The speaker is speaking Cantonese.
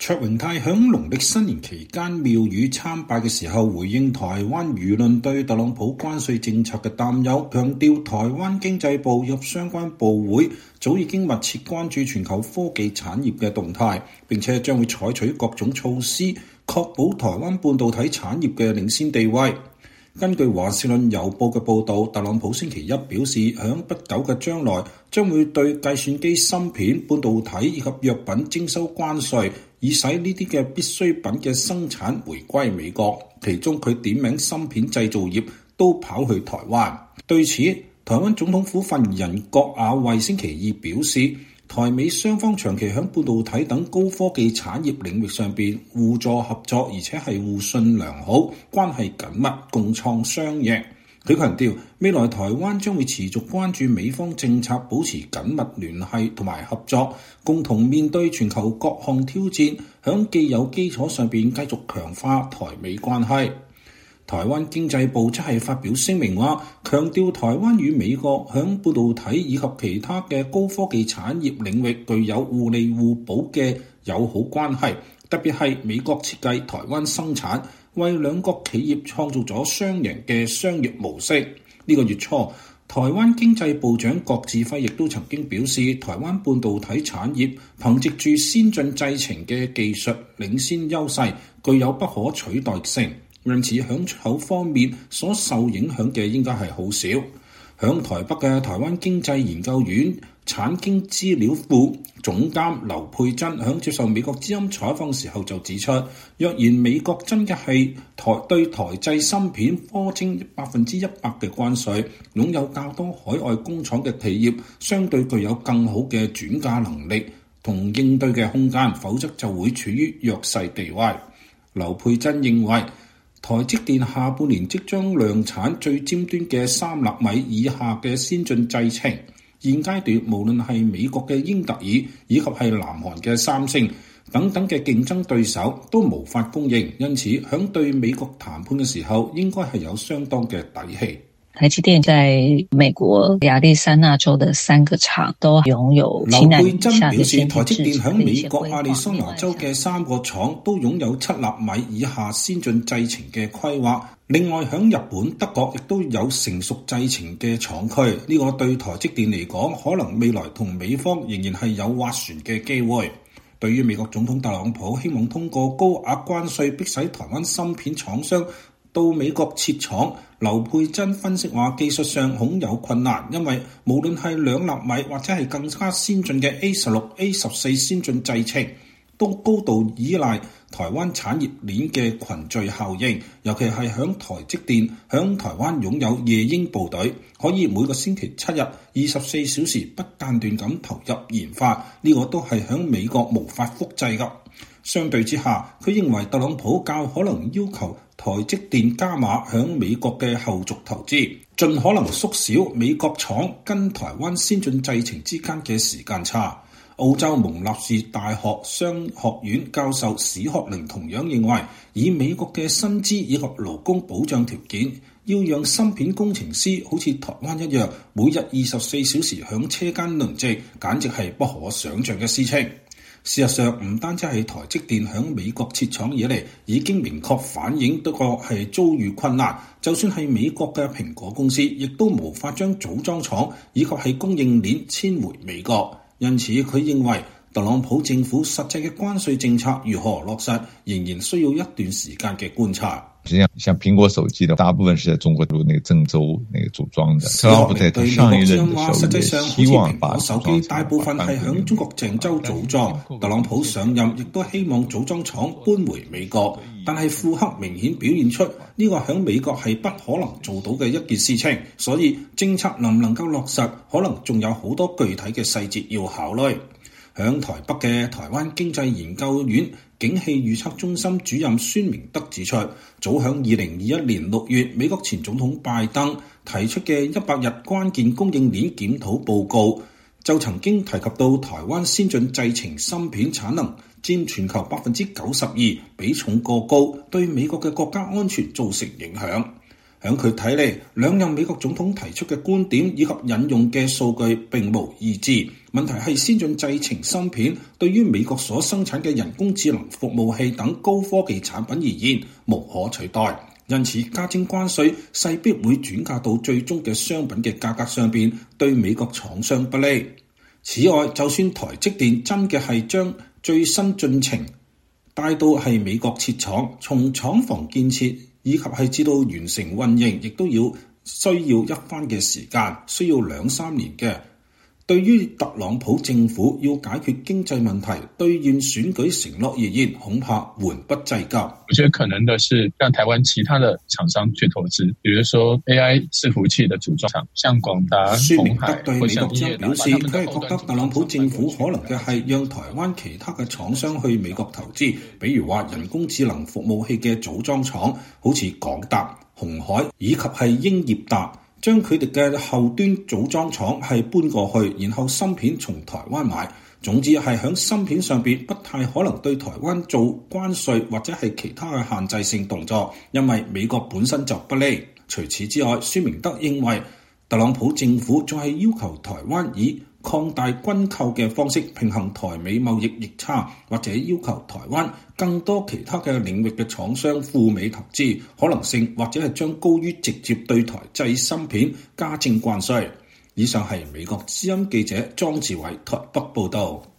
卓榮泰響農曆新年期間廟宇參拜嘅時候，回應台灣輿論對特朗普關稅政策嘅擔憂，強調台灣經濟部及相關部會早已經密切關注全球科技產業嘅動態，並且將會採取各種措施，確保台灣半導體產業嘅領先地位。根據華盛頓郵報嘅報導，特朗普星期一表示，響不久嘅將來將會對計算機芯片、半導體以及藥品徵收關稅，以使呢啲嘅必需品嘅生產回歸美國。其中佢點名芯片製造業都跑去台灣。對此，台灣總統府發言人郭雅慧星期二表示，台美雙方長期喺半導體等高科技產業領域上邊互助合作，而且係互信良好，關係緊密，共創雙贏。佢強調，未來台灣將會持續關注美方政策，保持緊密聯繫同埋合作，共同面對全球各項挑戰，響既有基礎上邊繼續強化台美關係。台灣經濟部則係發表聲明話，強調台灣與美國響半導體以及其他嘅高科技產業領域具有互利互補嘅友好關係，特別係美國設計，台灣生產，為兩國企業創造咗雙贏嘅商業模式。呢個月初，台灣經濟部長郭志輝亦都曾經表示，台灣半導體產業憑藉住先進製程嘅技術領先優勢，具有不可取代性。因此響出口方面所受影響嘅應該係好少。響台北嘅台灣經濟研究院產經資料庫總監劉佩珍響接受美國之音採訪時候就指出，若然美國真嘅係對台製芯片科徵100%嘅關稅，擁有較多海外工廠嘅企業相對具有更好嘅轉嫁能力同應對嘅空間，否則就會處於弱勢地位。劉佩珍認為，台積電下半年即將量產最尖端嘅3納米以下嘅先進製程，現階段無論係美國嘅英特爾以及係南韓嘅三星等等嘅競爭對手都無法供應，因此響對美國談判嘅時候應該係有相當嘅底氣。 台積電在美國亞利桑那州的3個廠都擁有7納米以下的先進製程。劉佩珍表示，台積電喺美國亞利桑那州嘅3個廠都擁有7納米以下先進製程嘅規劃。另外，喺日本、德國亦都有成熟製程嘅廠區。呢個對台積電嚟講，可能未來同美方仍然係有斡旋嘅機會。對於美國總統特朗普希望通過高額關稅迫使台灣芯片廠商到美國設廠，劉佩珍分析話，技術上恐有困難，因為無論係2納米或者係更加先進嘅 A16、A14 先進製程，都高度依賴台灣產業鏈嘅群聚效應，尤其係響台積電響台灣擁有夜鷹部隊，可以每個星期7日24小時不間斷咁投入研發，呢個都係響美國無法複製㗎。相對之下，佢認為特朗普較可能要求台積電加碼響美國嘅後續投資，盡可能縮小美國廠跟台灣先進製程之間嘅時間差。澳洲蒙納士大學商學院教授史學寧同樣認為，以美國嘅薪資以及勞工保障條件，要讓芯片工程師好似台灣一樣，每日24小時響車間輪值，簡直係不可想像嘅事情。事實上，唔單止係台積電響美國設廠以嚟，已經明確反映德國係遭遇困難，就算係美國嘅蘋果公司，亦都無法將組裝廠以及係供應鏈遷回美國。因此，佢認為特朗普政府實際嘅關稅政策如何落實，仍然需要一段時間嘅觀察。 實際上，像蘋果手機的大部分是在中國那個鄭州那個組裝的。特朗普在他上一任的時候也希望把手機大部分係響中國鄭州組裝。特朗普上任亦都希望組裝廠搬回美國，但係庫克明顯表現出呢個響美國係不可能做到嘅一件事情，所以政策能唔能夠落實，可能仲有好多具體嘅細節要考慮。響台北嘅台灣經濟研究院景氣預測中心主任孫明德指出，早響2021年6月，美國前總統拜登提出嘅100日關鍵供應鏈檢討報告，就曾經提及到台灣先進製程芯片產能佔全球92%，比重過高，對美國嘅國家安全造成影響。響佢睇嚟，兩任美國總統提出嘅觀點以及引用嘅數據並無一致。 問題係先進製程芯片對於美國所生產嘅人工智能服務器等高科技產品而言無可取代，因此加徵關稅勢必會轉嫁到最終嘅商品嘅價格上邊，對美國廠商不利。此外，就算台積電真嘅係將最新進程帶到係美國設廠，從廠房建設以及係至到完成運營，亦都需要一番嘅時間，需要2-3年嘅。對於特朗普政府要解決經濟問題、兌現選舉承諾而言，恐怕緩不濟急。 我覺得可能的是讓台灣其他的廠商去投資，比如說 AI 伺服器的組裝廠，像廣達、鴻海對美國之音表示，佢係覺得特朗普政府可能嘅係讓台灣其他嘅廠商去美國投資，比如話人工智能服務器嘅組裝廠，好似廣達、鴻海以及係英業達。將佢哋嘅後端組裝廠係搬過去，然後芯片從台灣買。總之係喺芯片上邊不太可能對台灣做關稅或者係其他嘅限制性動作，因為美國本身就不利。除此之外，施明德認為特朗普政府仲係要求台灣以擴大軍購嘅方式平衡台美貿易逆差，或者要求台灣更多其他嘅領域嘅廠商赴美投資，可能性或者係將高於直接對台製芯片加徵關稅。以上係美國之音記者莊志偉台北報導。